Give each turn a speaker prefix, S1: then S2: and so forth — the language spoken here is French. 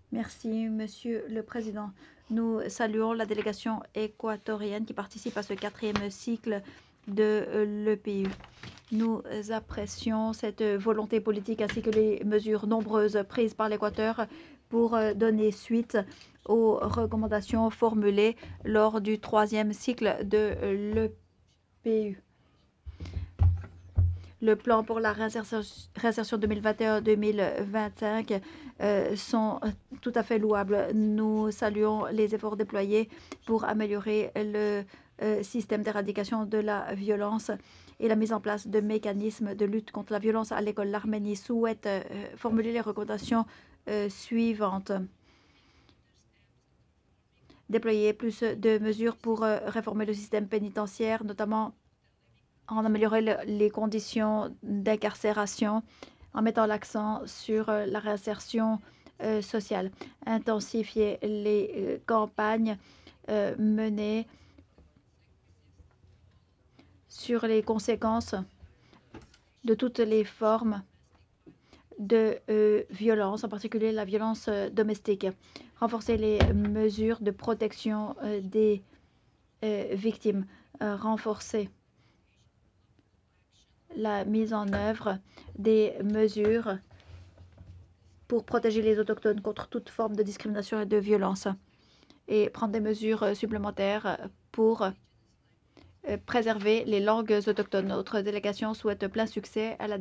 S1: Merci, Monsieur le Président. Nous saluons la délégation équatorienne qui participe à ce 4e cycle de l'EPU. Nous apprécions cette volonté politique ainsi que les mesures nombreuses prises par l'Équateur pour donner suite aux recommandations formulées lors du 3e cycle de l'EPU. Le plan pour la réinsertion 2021-2025 sont tout à fait louables. Nous saluons les efforts déployés pour améliorer le système d'éradication de la violence et la mise en place de mécanismes de lutte contre la violence à l'école. L'Arménie souhaite formuler les recommandations suivantes. Déployer plus de mesures pour réformer le système pénitentiaire, notamment en améliorant les conditions d'incarcération, en mettant l'accent sur la réinsertion sociale, intensifier les campagnes menées sur les conséquences de toutes les formes de violence, en particulier la violence domestique, renforcer les mesures de protection des victimes, renforcer la mise en œuvre des mesures pour protéger les autochtones contre toute forme de discrimination et de violence et prendre des mesures supplémentaires pour préserver les langues autochtones. Notre délégation souhaite plein succès à la